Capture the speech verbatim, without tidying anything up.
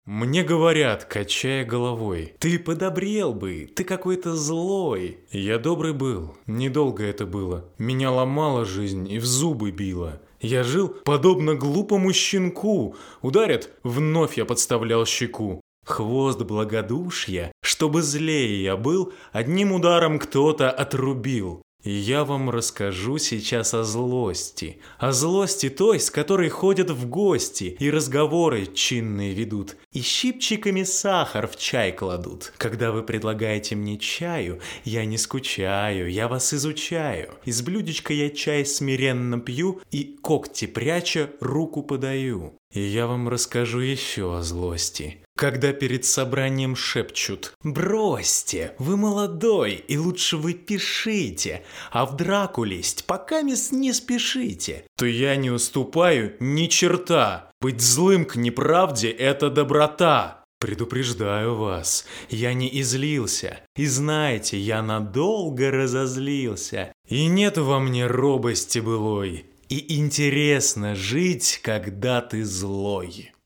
Мне говорят, качая головой: «Ты подобрел бы, ты какой-то злой». Я добрый был, недолго это было. Меня ломала жизнь и в зубы била. Я жил подобно глупому щенку. Ударят, вновь я подставлял щеку. Хвост благодушья, чтобы злее я был, одним ударом кто-то отрубил. И я вам расскажу сейчас о злости. О злости той, с которой ходят в гости и разговоры чинные ведут, и щипчиками сахар в чай кладут. Когда вы предлагаете мне чаю, я не скучаю, я вас изучаю. Из блюдечка я чай смиренно пью и, когти пряча, руку подаю. И я вам расскажу еще о злости. Когда перед собранием шепчут: «Бросьте, вы молодой, и лучше вы пишите, а в драку лезть покамест не спешите», то я не уступаю ни черта. Быть злым к неправде — это доброта. Предупреждаю вас, я не излился, и знаете, я надолго разозлился. И нет во мне робости былой, и интересно жить, когда ты злой.